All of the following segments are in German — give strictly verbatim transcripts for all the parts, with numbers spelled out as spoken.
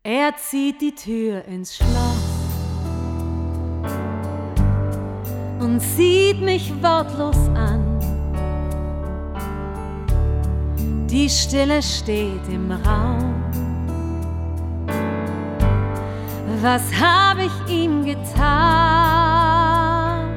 Er zieht die Tür ins Schloss und sieht mich wortlos an. Die Stille steht im Raum. Was habe ich ihm getan?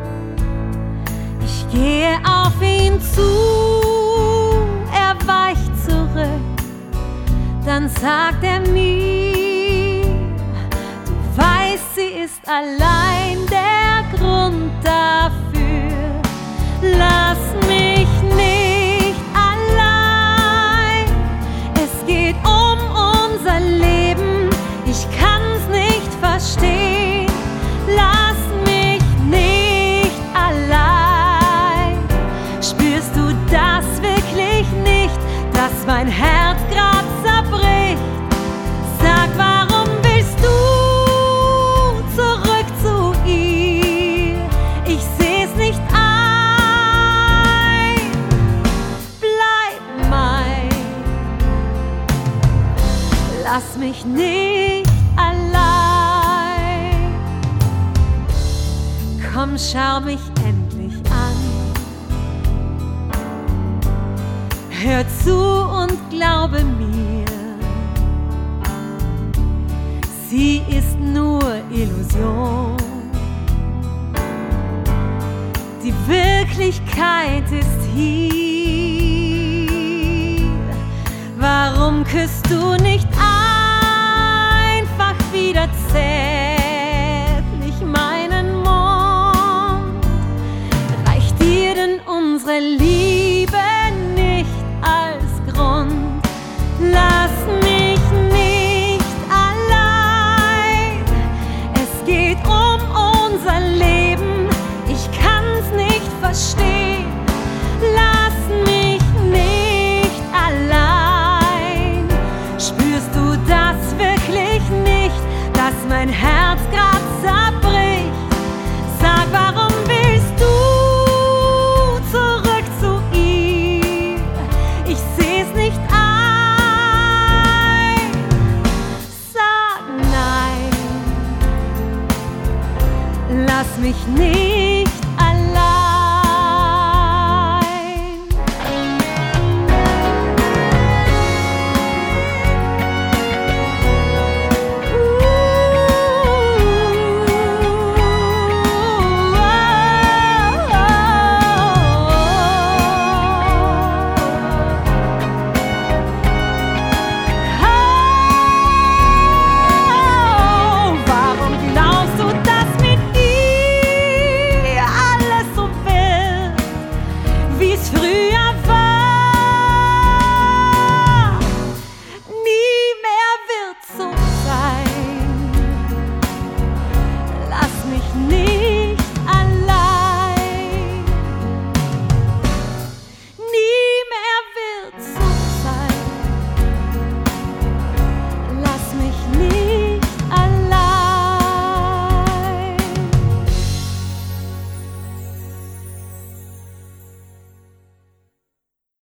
Ich gehe auf ihn zu, er weicht zurück. Dann sagt er mir, du weißt, sie ist allein der Grund dafür. Lass mich nicht allein, es geht um unser Leben, ich kann's nicht verstehen. Lass mich nicht allein, spürst du das wirklich nicht, dass mein Herz grad zerbricht? Sag, warum willst du zurück zu ihr? Ich seh's nicht ein, bleib mein, lass mich nicht allein. Komm, schau mich endlich an, hör zu und glaube mir, sie ist nur Illusion. Die Wirklichkeit ist hier. Warum küsst du nicht einfach wieder zärtlich meinen Mund? Reicht dir denn unsere Liebe nicht als Grund? Lass mich nicht allein, es geht um unser Leben, ich kann's nicht verstehen. Lass mich nicht allein, spürst du das wirklich nicht, dass mein Herz grad zerbricht? Sag, warum willst du zurück zu ihr? Ich seh's nicht ein. Sag nein, lass mich nicht